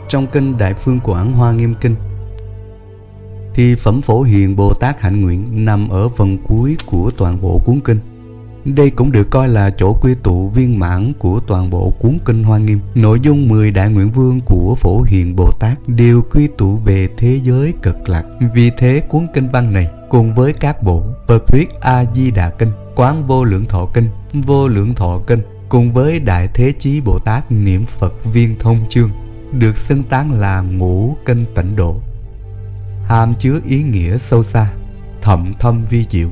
Trong kinh Đại Phương Quảng Hoa Nghiêm Kinh thì phẩm Phổ Hiền Bồ Tát hạnh nguyện nằm ở phần cuối của toàn bộ cuốn kinh. Đây cũng được coi là chỗ quy tụ viên mãn của toàn bộ cuốn kinh Hoa Nghiêm. Nội dung 10 đại nguyện vương của Phổ Hiền Bồ Tát đều quy tụ về thế giới cực lạc. Vì thế cuốn kinh văn này cùng với các bộ Phật Thuyết A Di Đà Kinh, Quán Vô Lượng Thọ Kinh, Vô Lượng Thọ Kinh cùng với Đại Thế Chí Bồ Tát niệm Phật Viên Thông Chương được xưng tán là ngũ kinh tịnh độ, hàm chứa ý nghĩa sâu xa, thậm thâm vi diệu.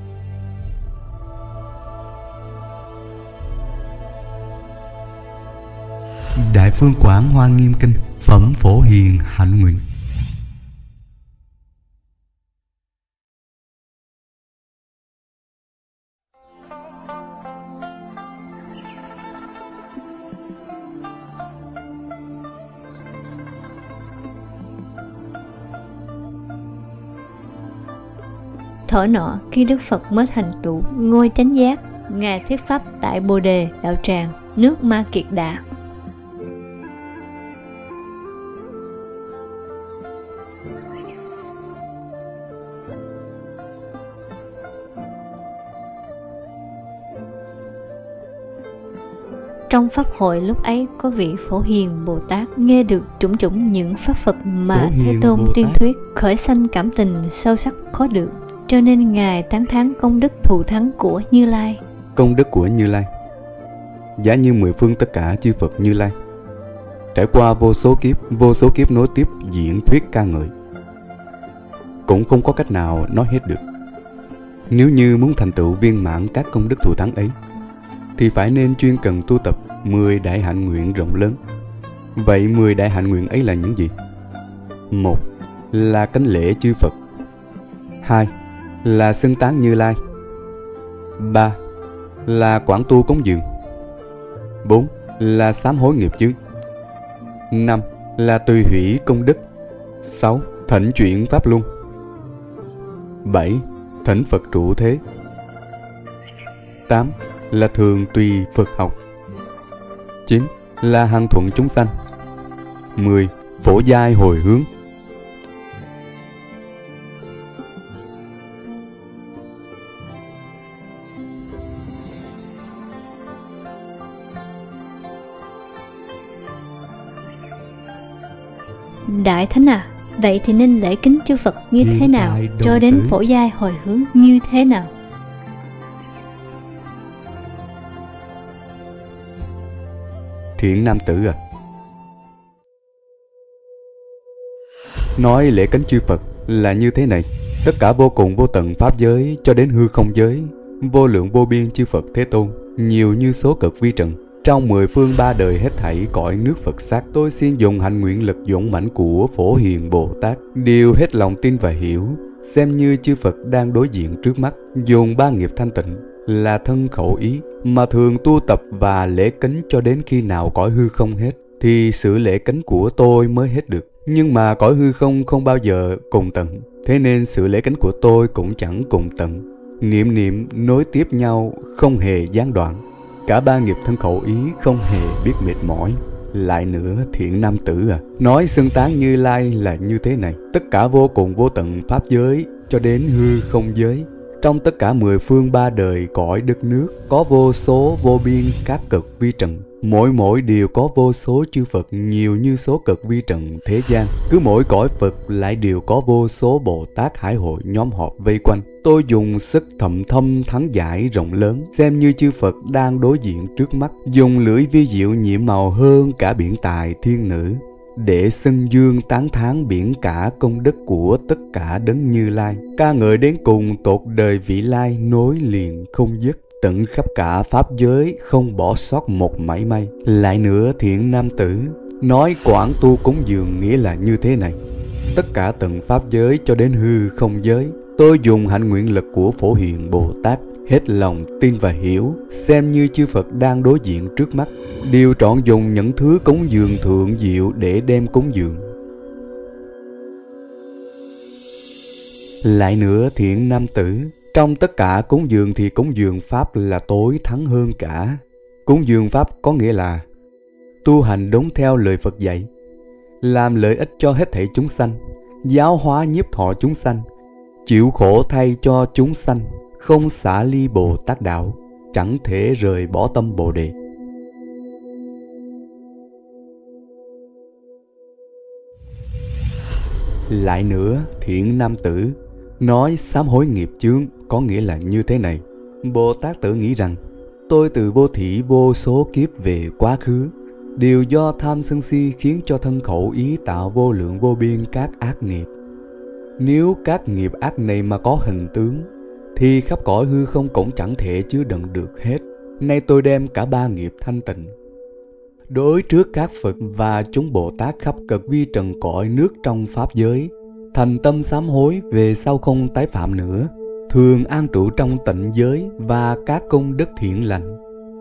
Đại Phương Quảng Hoa Nghiêm Kinh, phẩm Phổ Hiền hạnh nguyện. Thuở nọ, khi Đức Phật mới thành tựu ngôi chánh giác, Ngài thuyết pháp tại Bồ Đề đạo tràng, nước Ma Kiệt Đà. Trong pháp hội lúc ấy có vị Phổ Hiền Bồ Tát nghe được chủng chủng những pháp Phật mà Thế Tôn tuyên thuyết, khởi sanh cảm tình sâu sắc khó được, cho nên Ngài tán thán công đức thù thắng của Như Lai. Công đức của Như Lai giá như 10 phương tất cả chư Phật Như Lai, trải qua vô số kiếp nối tiếp diễn thuyết ca ngợi, cũng không có cách nào nói hết được. Nếu như muốn thành tựu viên mãn các công đức thù thắng ấy, thì phải nên chuyên cần tu tập 10 đại hạnh nguyện rộng lớn. Vậy 10 đại hạnh nguyện ấy là những gì? 1. Là cánh lễ chư Phật. 2. Là xưng tán Như Lai. 3. Là quảng tu cúng dường. 4. Là sám hối nghiệp chướng. 5. Là tùy hủy công đức. 6. Thỉnh chuyển pháp luân. 7. Thỉnh Phật trụ thế. 8. Là thường tùy Phật học. 9. Là hằng thuận chúng sanh. 10. Phổ giai hồi hướng. Đại Thánh à, vậy thì nên lễ kính chư Phật như thế nào, cho đến phổ giai hồi hướng như thế nào? Thiện nam tử à, nói lễ kính chư Phật là như thế này. Tất cả vô cùng vô tận pháp giới cho đến hư không giới, vô lượng vô biên chư Phật Thế Tôn, nhiều như số cực vi trần, trong 10 phương 3 đời hết thảy cõi nước Phật xác, tôi xin dùng hạnh nguyện lực dũng mãnh của Phổ Hiền Bồ Tát, đều hết lòng tin và hiểu, xem như chư Phật đang đối diện trước mắt, dùng ba nghiệp thanh tịnh là thân khẩu ý mà thường tu tập và lễ kính cho đến khi nào cõi hư không hết, thì sự lễ kính của tôi mới hết được. Nhưng mà cõi hư không không bao giờ cùng tận, thế nên sự lễ kính của tôi cũng chẳng cùng tận. Niệm niệm nối tiếp nhau, không hề gián đoạn. Cả ba nghiệp thân khẩu ý không hề biết mệt mỏi. Lại nữa thiện nam tử à, nói xưng tán Như Lai là như thế này. Tất cả vô cùng vô tận pháp giới cho đến hư không giới, trong tất cả 10 phương 3 đời cõi đất nước, có vô số vô biên các cực vi trần. Mỗi đều có vô số chư Phật, nhiều như số cực vi trần thế gian. Cứ mỗi cõi Phật lại đều có vô số Bồ Tát hải hội nhóm họp vây quanh. Tôi dùng sức thậm thâm thắng giải rộng lớn, xem như chư Phật đang đối diện trước mắt, dùng lưỡi vi diệu nhiệm màu hơn cả biển tài thiên nữ, để xưng dương tán thán biển cả công đức của tất cả đấng Như Lai, ca ngợi đến cùng tột đời vị lai nối liền không dứt, tận khắp cả pháp giới không bỏ sót một mảy may. Lại nữa thiện nam tử, nói quảng tu cúng dường nghĩa là như thế này. Tất cả tận pháp giới cho đến hư không giới, tôi dùng hạnh nguyện lực của Phổ Hiền Bồ Tát, hết lòng tin và hiểu, xem như chư Phật đang đối diện trước mắt, đều trọn dùng những thứ cúng dường thượng diệu để đem cúng dường. Lại nữa thiện nam tử, trong tất cả cúng dường thì cúng dường pháp là tối thắng hơn cả. Cúng dường pháp có nghĩa là tu hành đúng theo lời Phật dạy, làm lợi ích cho hết thảy chúng sanh, giáo hóa nhiếp thọ chúng sanh, chịu khổ thay cho chúng sanh, không xả ly Bồ Tát đạo, chẳng thể rời bỏ tâm Bồ Đề. Lại nữa, thiện nam tử, nói sám hối nghiệp chướng có nghĩa là như thế này. Bồ Tát tự nghĩ rằng, tôi từ vô thỉ vô số kiếp về quá khứ, đều do tham sân si khiến cho thân khẩu ý tạo vô lượng vô biên các ác nghiệp. Nếu các nghiệp ác này mà có hình tướng, thì khắp cõi hư không cũng chẳng thể chứa đựng được hết. Nay tôi đem cả ba nghiệp thanh tịnh, đối trước các Phật và chúng Bồ Tát khắp cực vi trần cõi nước trong Pháp giới, thành tâm sám hối về sau không tái phạm nữa, thường an trụ trong tịnh giới và các công đức thiện lành.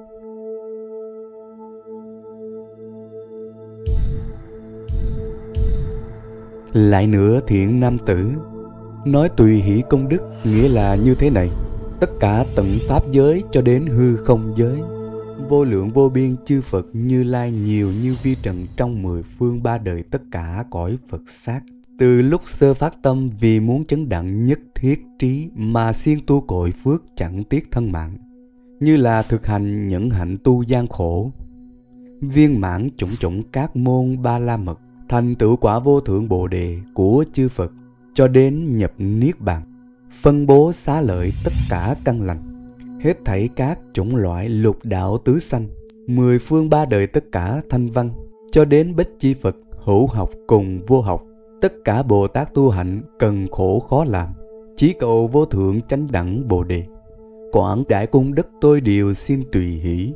Lại nữa, thiện nam tử, nói tùy hỷ công đức nghĩa là như thế này. Tất cả tận Pháp giới cho đến hư không giới, vô lượng vô biên chư Phật Như Lai nhiều như vi trần trong 10 phương 3 đời tất cả cõi Phật xác. Từ lúc sơ phát tâm vì muốn chấn đặng nhất thiết trí mà siêng tu cội phước chẳng tiếc thân mạng, như là thực hành nhẫn hạnh tu gian khổ, viên mãn chủng chủng các môn ba la mật, thành tựu quả vô thượng Bồ Đề của chư Phật, cho đến nhập Niết Bàn, phân bố xá lợi tất cả căn lành, hết thảy các chủng loại lục đạo tứ sanh, 10 phương 3 đời tất cả thanh văn, cho đến bích chi Phật, hữu học cùng vô học, tất cả Bồ Tát tu hạnh cần khổ khó làm, chỉ cầu vô thượng chánh đẳng Bồ Đề. Quảng đại cung đức tôi đều xin tùy hỷ.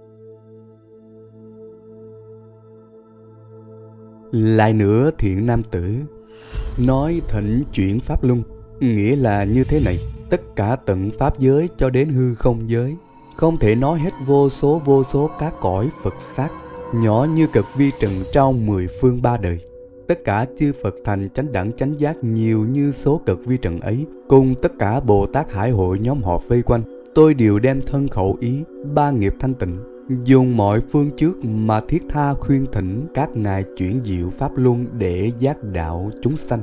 Lại nữa, thiện nam tử, nói thỉnh chuyển Pháp Luân nghĩa là như thế này. Tất cả tận Pháp giới cho đến hư không giới, không thể nói hết vô số các cõi Phật xác, nhỏ như cực vi trần trong 10 phương 3 đời. Tất cả chư Phật thành chánh đẳng chánh giác nhiều như số cực vi trần ấy, cùng tất cả Bồ Tát hải hội nhóm họp vây quanh, tôi đều đem thân khẩu ý, ba nghiệp thanh tịnh, dùng mọi phương trước mà thiết tha khuyên thỉnh các ngài chuyển diệu Pháp Luân để giác đạo chúng sanh.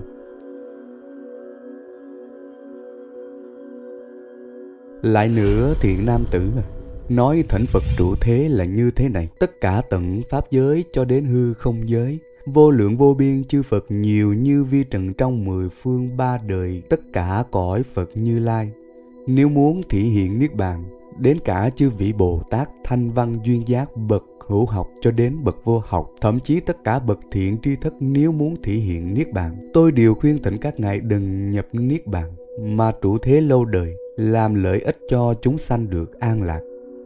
Lại nữa, thiện nam tử, nói thỉnh Phật trụ thế là như thế này. Tất cả tận Pháp giới cho đến hư không giới, vô lượng vô biên chư Phật nhiều như vi trần trong 10 phương 3 đời tất cả cõi Phật Như Lai, nếu muốn thị hiện Niết Bàn, đến cả chư vị Bồ Tát thanh văn duyên giác bậc hữu học cho đến bậc vô học, thậm chí tất cả bậc thiện tri thức nếu muốn thị hiện Niết Bàn, tôi đều khuyên thỉnh các ngài đừng nhập Niết Bàn mà trụ thế lâu đời, làm lợi ích cho chúng sanh được an lạc.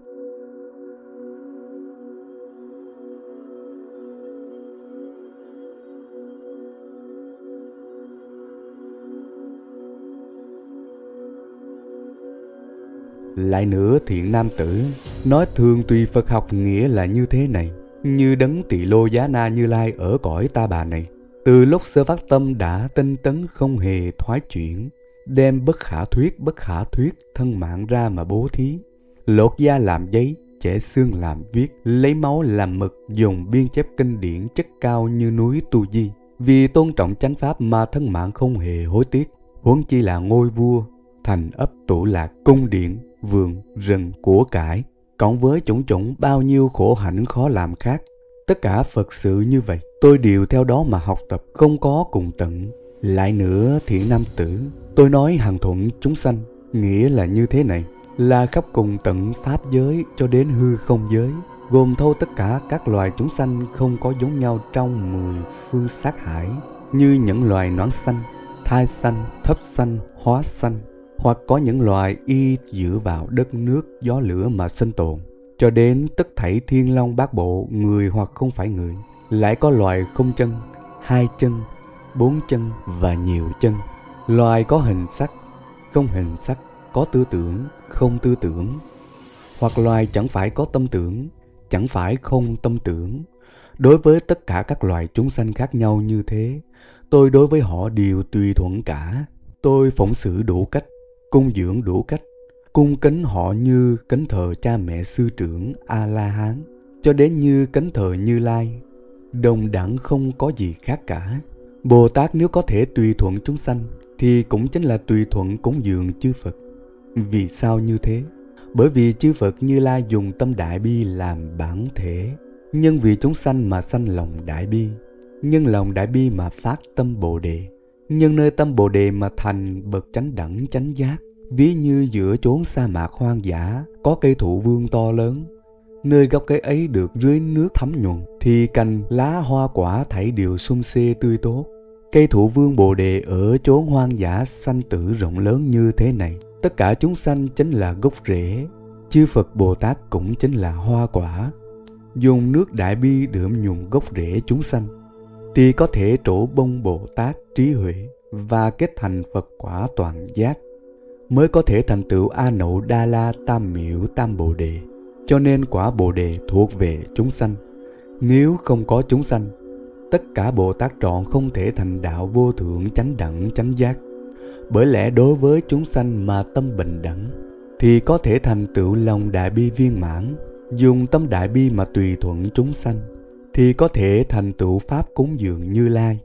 Lại nữa, thiện nam tử, nói thường tùy Phật học nghĩa là như thế này. Như đấng Tỳ Lô Giá Na Như Lai ở cõi Ta Bà này, từ lúc sơ phát tâm đã tinh tấn không hề thoái chuyển, đem bất khả thuyết thân mạng ra mà bố thí, lột da làm giấy, chẻ xương làm viết, lấy máu làm mực, dùng biên chép kinh điển chất cao như núi Tu Di, vì tôn trọng chánh pháp mà thân mạng không hề hối tiếc. Huống chi là ngôi vua, thành ấp tụ lạc, cung điện, vườn, rừng, của cải, cộng với chủng chủng bao nhiêu khổ hạnh khó làm khác. Tất cả Phật sự như vậy, tôi đều theo đó mà học tập, không có cùng tận. Lại nữa, thiện nam tử, tôi nói hằng thuận chúng sanh, nghĩa là như thế này, là khắp cùng tận Pháp giới cho đến hư không giới, gồm thâu tất cả các loài chúng sanh không có giống nhau trong 10 phương sát hải, như những loài noãn xanh, thai xanh, thấp xanh, hóa xanh, hoặc có những loài y dựa vào đất nước, gió lửa mà sinh tồn, cho đến tất thảy thiên long bát bộ, người hoặc không phải người. Lại có loài không chân, 2 chân, 4 chân và nhiều chân, loài có hình sắc, không hình sắc, có tư tưởng, không tư tưởng, hoặc loài chẳng phải có tâm tưởng, chẳng phải không tâm tưởng. Đối với tất cả các loài chúng sanh khác nhau như thế, tôi đối với họ đều tùy thuận cả. Tôi phụng sự đủ cách, cung dưỡng đủ cách, cung kính họ như kính thờ cha mẹ sư trưởng A-la-hán, cho đến như kính thờ Như Lai, đồng đẳng không có gì khác cả. Bồ Tát nếu có thể tùy thuận chúng sanh thì cũng chính là tùy thuận cúng dường chư Phật. Vì sao như thế? Bởi vì chư Phật Như Lai dùng tâm đại bi làm bản thể, nhân vì chúng sanh mà sanh lòng đại bi, nhân lòng đại bi mà phát tâm Bồ Đề, nhân nơi tâm Bồ Đề mà thành bậc chánh đẳng chánh giác. Ví như giữa chốn sa mạc hoang dã có cây thụ vương to lớn, nơi gốc cây ấy được rưới nước thấm nhuần thì cành lá hoa quả thảy đều sum xê tươi tốt. Cây thụ vương Bồ Đề ở chốn hoang dã sanh tử rộng lớn như thế này, tất cả chúng sanh chính là gốc rễ, chư Phật Bồ Tát cũng chính là hoa quả. Dùng nước đại bi đượm nhuần gốc rễ chúng sanh thì có thể trổ bông Bồ Tát trí huệ và kết thành Phật quả toàn giác, mới có thể thành tựu A Nậu Đa La Tam Miệu Tam Bồ Đề. Cho nên quả Bồ Đề thuộc về chúng sanh. Nếu không có chúng sanh, tất cả Bồ Tát trọn không thể thành đạo vô thượng chánh đẳng chánh giác. Bởi lẽ đối với chúng sanh mà tâm bình đẳng thì có thể thành tựu lòng đại bi viên mãn. Dùng tâm đại bi mà tùy thuận chúng sanh thì có thể thành tựu pháp cúng dường Như Lai.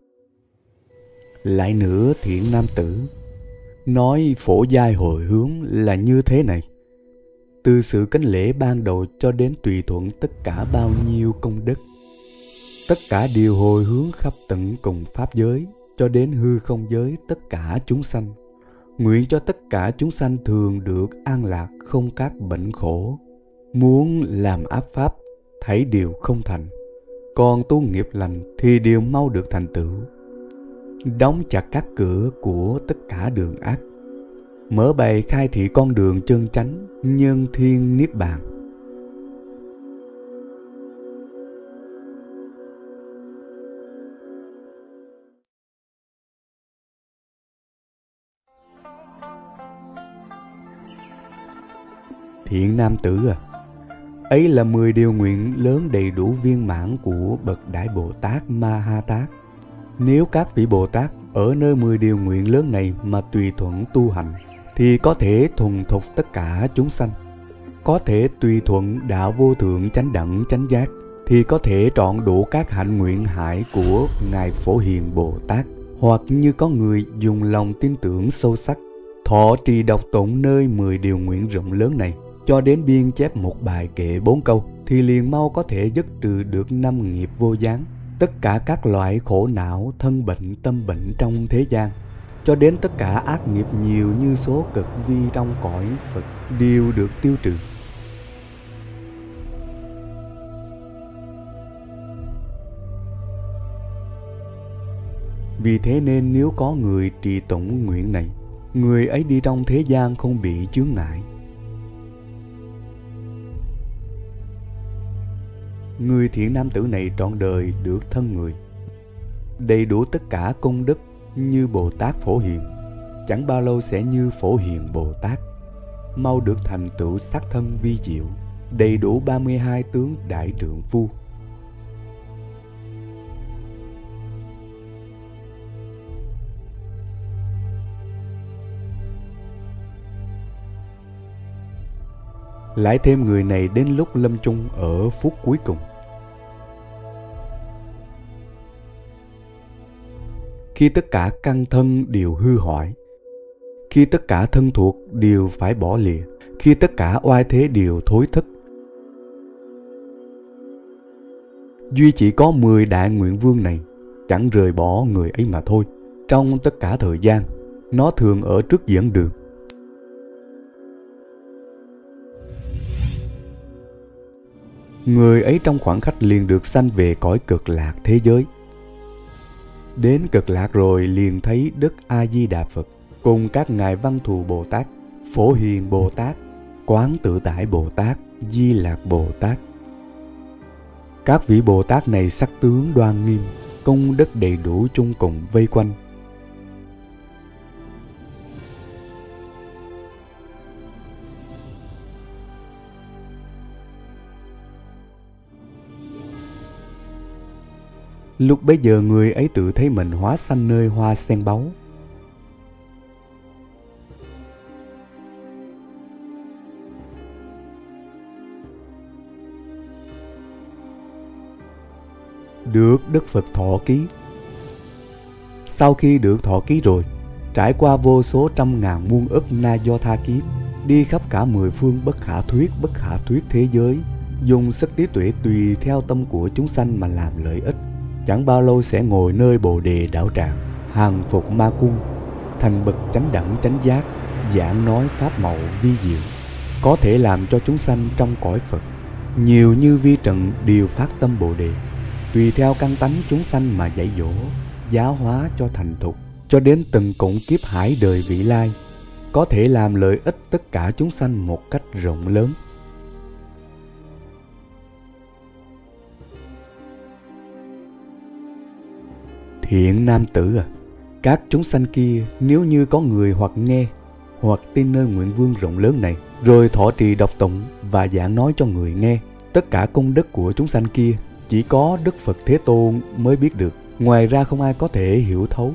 Lại nữa thiện nam tử, nói phổ giai hồi hướng là như thế này. Từ sự cánh lễ ban đầu cho đến tùy thuận tất cả bao nhiêu công đức, tất cả đều hồi hướng khắp tận cùng pháp giới cho đến hư không giới tất cả chúng sanh. Nguyện cho tất cả chúng sanh thường được an lạc, không các bệnh khổ. Muốn làm ác pháp thảy đều không thành, còn tu nghiệp lành thì đều mau được thành tựu. Đóng chặt các cửa của tất cả đường ác, mở bày khai thị con đường chân chánh, nhân thiên niết bàn. Thiện nam tử à, ấy là 10 điều nguyện lớn đầy đủ viên mãn của bậc Đại Bồ Tát Ma Ha Tát. Nếu các vị Bồ Tát ở nơi 10 điều nguyện lớn này mà tùy thuận tu hành thì có thể thuần thục tất cả chúng sanh. Có thể tùy thuận đạo vô thượng chánh đẳng chánh giác thì có thể trọn đủ các hạnh nguyện hải của Ngài Phổ Hiền Bồ Tát. Hoặc như có người dùng lòng tin tưởng sâu sắc, thọ trì đọc tụng nơi 10 điều nguyện rộng lớn này cho đến biên chép một bài kệ 4 câu thì liền mau có thể dứt trừ được 5 nghiệp vô gián, tất cả các loại khổ não, thân bệnh, tâm bệnh trong thế gian, cho đến tất cả ác nghiệp nhiều như số cực vi trong cõi Phật đều được tiêu trừ. Vì thế nên nếu có người trì tụng nguyện này, người ấy đi trong thế gian không bị chướng ngại. Người thiện nam tử này trọn đời được thân người, đầy đủ tất cả công đức như Bồ Tát Phổ Hiền, chẳng bao lâu sẽ như Phổ Hiền Bồ Tát, mau được thành tựu sắc thân vi diệu, đầy đủ 32 tướng đại trượng phu. Lại thêm người này đến lúc lâm chung ở phút cuối cùng, khi tất cả căn thân đều hư hoại, khi tất cả thân thuộc đều phải bỏ lìa, khi tất cả oai thế đều thối thất, duy chỉ có 10 đại nguyện vương này chẳng rời bỏ người ấy mà thôi. Trong tất cả thời gian, nó thường ở trước dẫn đường. Người ấy trong khoảng khắc liền được sanh về cõi cực lạc thế giới. Đến cực lạc rồi liền thấy Đức A Di Đà Phật cùng các ngài Văn Thù Bồ Tát, Phổ Hiền Bồ Tát, Quán Tự Tại Bồ Tát, Di Lạc Bồ Tát. Các vị Bồ Tát này sắc tướng đoan nghiêm, công đức đầy đủ chung cùng vây quanh. Lúc bấy giờ người ấy tự thấy mình hóa sanh nơi hoa sen báu. được Đức Phật thọ ký. Sau khi được thọ ký rồi, trải qua vô số trăm ngàn muôn ức na do tha kiếp, đi khắp cả mười phương bất khả thuyết thế giới, dùng sức trí tuệ tùy theo tâm của chúng sanh mà làm lợi ích, chẳng bao lâu sẽ ngồi nơi Bồ Đề đạo tràng, hàng phục ma cung, thành bậc chánh đẳng chánh giác, giảng nói pháp màu vi diệu, có thể làm cho chúng sanh trong cõi Phật nhiều như vi trần đều phát tâm Bồ Đề, tùy theo căn tánh chúng sanh mà dạy dỗ, giáo hóa cho thành thục, cho đến từng cụm kiếp hải đời vị lai, có thể làm lợi ích tất cả chúng sanh một cách rộng lớn. Thiện nam tử à, các chúng sanh kia nếu như có người hoặc nghe hoặc tin nơi nguyện vương rộng lớn này, rồi thọ trì đọc tụng và giảng nói cho người nghe, tất cả công đức của chúng sanh kia chỉ có Đức Phật Thế Tôn mới biết được, ngoài ra không ai có thể hiểu thấu.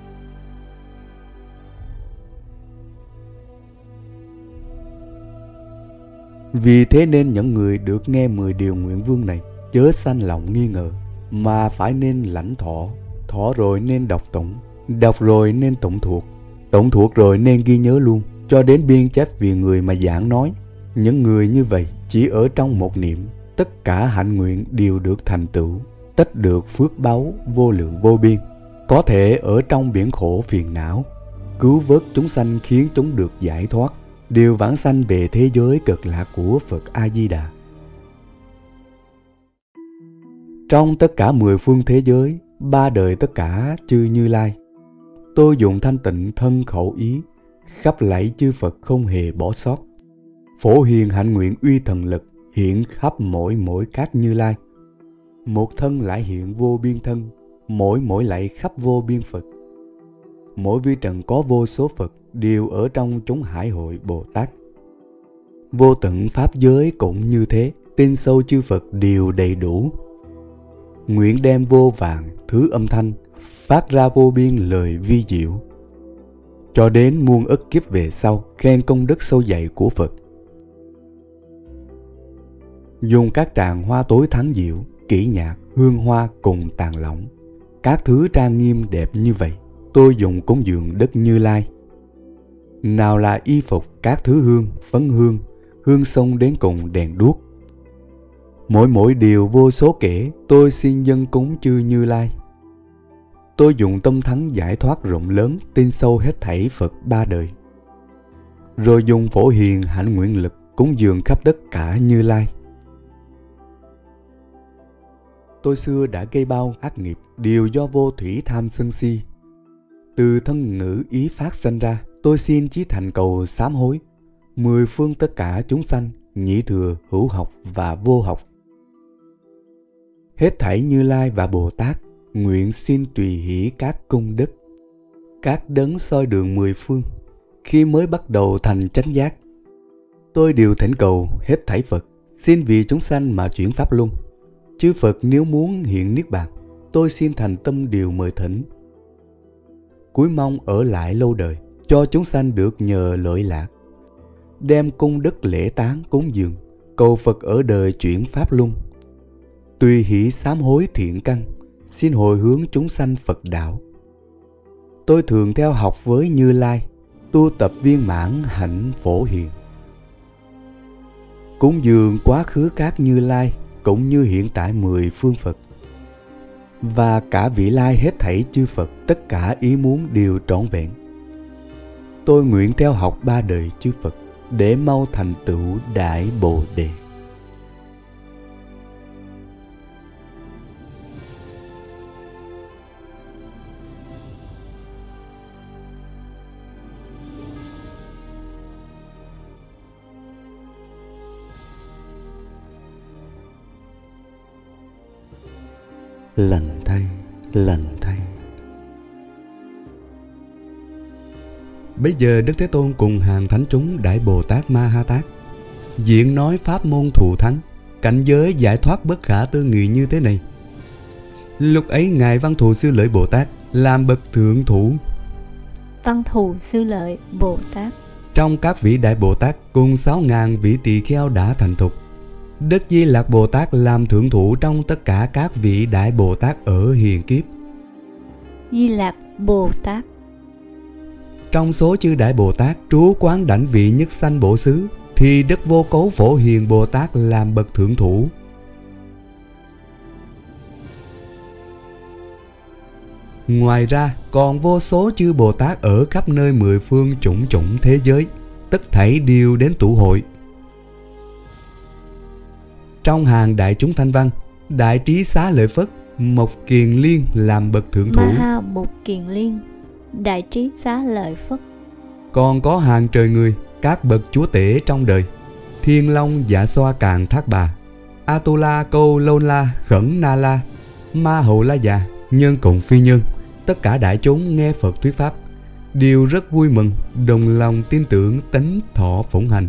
Vì thế nên những người được nghe 10 điều nguyện vương này chớ sanh lòng nghi ngờ, mà phải nên lãnh thọ, thọ rồi nên đọc tụng, đọc rồi nên tụng thuộc rồi nên ghi nhớ luôn, cho đến biên chép vì người mà giảng nói. Những người như vậy chỉ ở trong một niệm, tất cả hạnh nguyện đều được thành tựu, tất được phước báu vô lượng vô biên, có thể ở trong biển khổ phiền não, cứu vớt chúng sanh khiến chúng được giải thoát, đều vãng sanh về thế giới cực lạc của Phật A Di Đà. Trong tất cả 10 phương thế giới, 3 đời tất cả chư Như Lai, tôi dùng thanh tịnh thân khẩu ý, khắp lạy chư Phật không hề bỏ sót, phổ hiền hạnh nguyện uy thần lực, hiện khắp mỗi các Như Lai. Một thân lại hiện vô biên thân, mỗi lạy khắp vô biên Phật. Mỗi vi trần có vô số Phật, đều ở trong chúng hải hội Bồ Tát. Vô tận pháp giới cũng như thế, tin sâu chư Phật đều đầy đủ. Nguyện đem vô vàn thứ âm thanh, phát ra vô biên lời vi diệu, cho đến muôn ức kiếp về sau, khen công đức sâu dày của Phật. Dùng các tràng hoa tối thắng diệu, kỹ nhạc, hương hoa cùng tàn lỏng, các thứ trang nghiêm đẹp như vậy, tôi dùng cúng dường Đức Như Lai. Nào là y phục, các thứ hương, phấn hương, hương xông đến cùng đèn đuốc. Mỗi điều vô số kể, tôi xin dâng cúng chư Như Lai. Tôi dùng tâm thắng giải thoát rộng lớn, tin sâu hết thảy Phật 3 đời. Rồi dùng phổ hiền hạnh nguyện lực, cúng dường khắp tất cả Như Lai. Tôi xưa đã gây bao ác nghiệp, đều do vô thủy tham sân si. Từ thân ngữ ý phát sanh ra, tôi xin chí thành cầu sám hối, 10 phương tất cả chúng sanh, nhị thừa, hữu học và vô học. Hết thảy Như Lai và Bồ Tát, nguyện xin tùy hỷ các công đức. Các đấng soi đường 10 phương, khi mới bắt đầu thành chánh giác, tôi đều thỉnh cầu hết thảy Phật, xin vì chúng sanh mà chuyển pháp luân. Chư Phật nếu muốn hiện Niết Bàn, tôi xin thành tâm điều mời thỉnh. Cuối mong ở lại lâu đời, cho chúng sanh được nhờ lợi lạc. Đem cung đức lễ tán cúng dường, cầu Phật ở đời chuyển pháp luân. Tùy hỷ sám hối thiện căn, xin hồi hướng chúng sanh Phật đạo. Tôi thường theo học với Như Lai, tu tập viên mãn hạnh phổ hiền. Cúng dường quá khứ các Như Lai, cũng như hiện tại 10 phương Phật. Và cả vị lai hết thảy chư Phật, tất cả ý muốn đều trọn vẹn. Tôi nguyện theo học 3 đời chư Phật, để mau thành tựu Đại Bồ Đề. Lành thay, lành thay. Bây giờ Đức Thế Tôn cùng hàng thánh chúng Đại Bồ Tát Ma Ha Tát diễn nói pháp môn thù thắng, cảnh giới giải thoát bất khả tư nghị như thế này. Lúc ấy Ngài Văn Thù Sư Lợi Bồ Tát làm bậc thượng thủ. Văn Thù Sư Lợi Bồ Tát Trong các vị Đại Bồ Tát cùng 6.000 vị tỳ kheo đã thành thục, Đức Di Lặc Bồ Tát làm thượng thủ trong tất cả các vị Đại Bồ Tát ở hiền kiếp. Di Lặc Bồ Tát. Trong số chư Đại Bồ Tát trú quán đảnh vị nhất sanh bổ xứ, thì Đức Vô Cấu Phổ Hiền Bồ Tát làm bậc thượng thủ. Ngoài ra còn vô số chư Bồ Tát ở khắp nơi mười phương chủng chủng thế giới, tất thảy đều đến tụ hội. Trong hàng đại chúng thanh văn, Đại Trí Xá Lợi Phất, Mộc Kiền Liên làm bậc thượng thủ. Maha Mộc Kiền Liên, Đại Trí Xá Lợi Phất. Còn có hàng trời người, các bậc chúa tể trong đời: Thiên Long Dạ Xoa Càn Thác Bà, Atula Câu Lôn La Khẩn Na La, Ma Hậu La Già, nhân cùng phi nhân. Tất cả đại chúng nghe Phật thuyết pháp đều rất vui mừng, đồng lòng tin tưởng, tánh thọ phụng hành.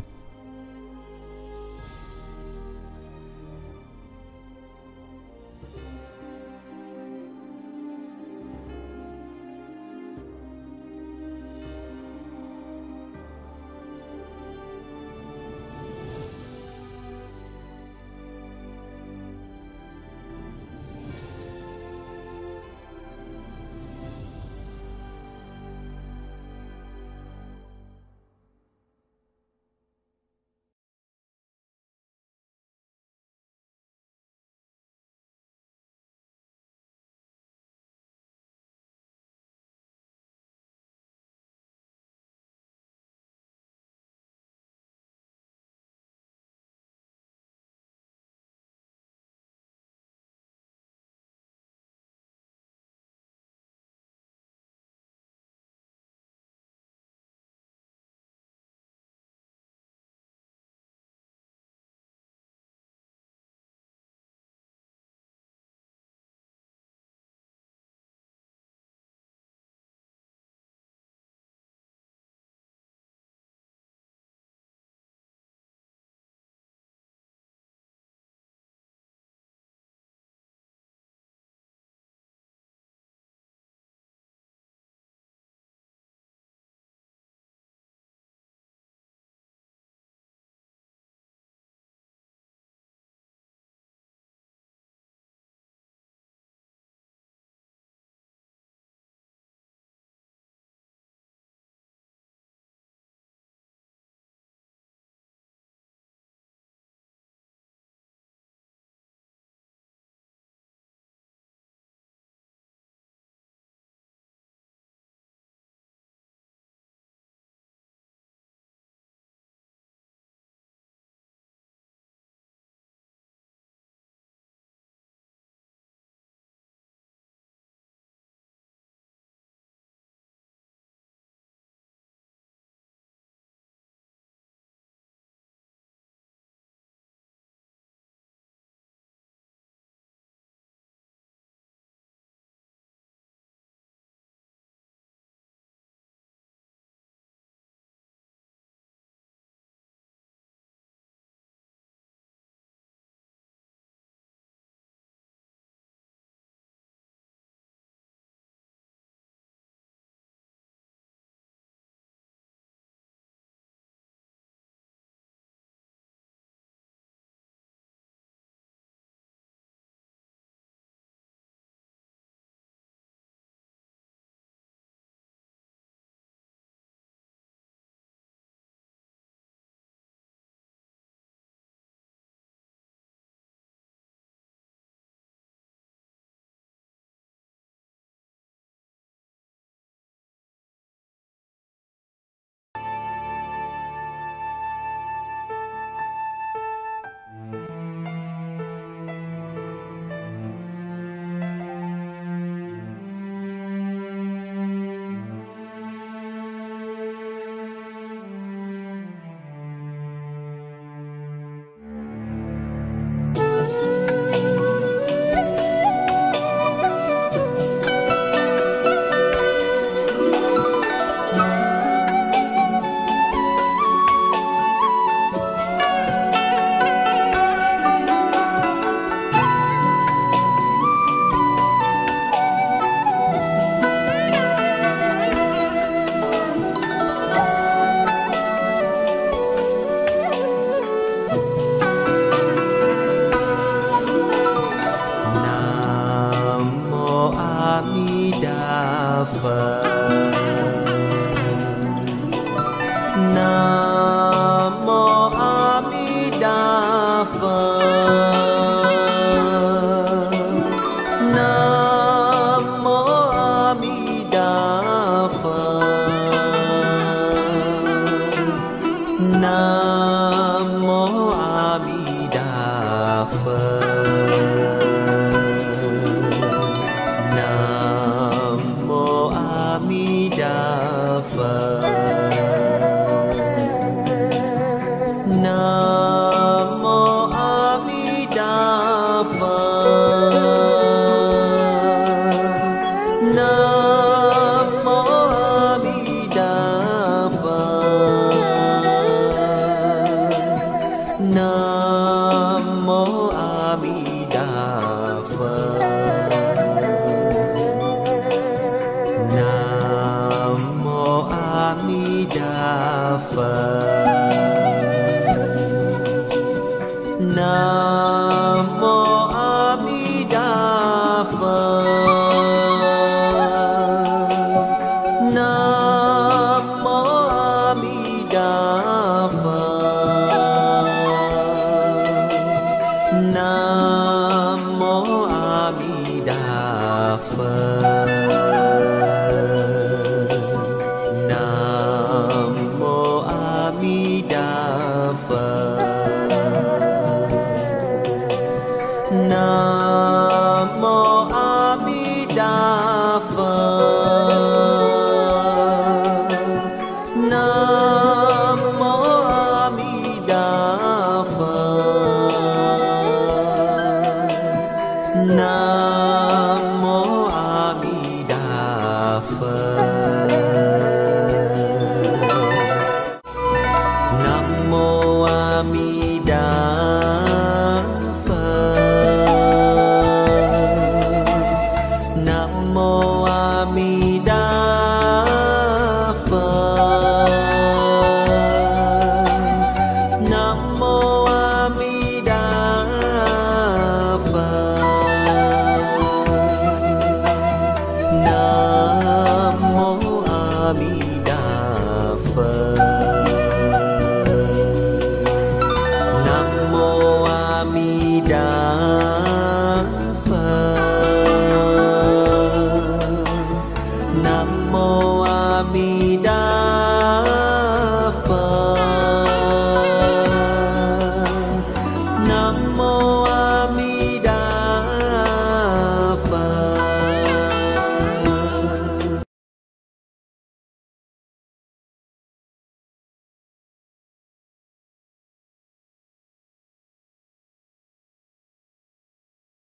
Phật. Nam mô A Di Đà Phật. Nam mô A Di Đà Phật. Nam mô A Di Đà Phật. Nam mô A Di Đà Phật. Nam mô A Di Đà Phật. Nam mô A Di Đà Phật. Nam mô A Di Đà Phật. Nam mô A Di Đà Phật. Nam mô A Di Đà Phật. Nam mô A Di Đà Phật. Nam mô A Di Đà Phật. Nam mô A Di Đà Phật. Nam mô A Di Đà Phật. Nam mô A Di Đà Phật. Nam mô A Di Đà Phật. Nam mô A Di Đà Nam mô A Di Đà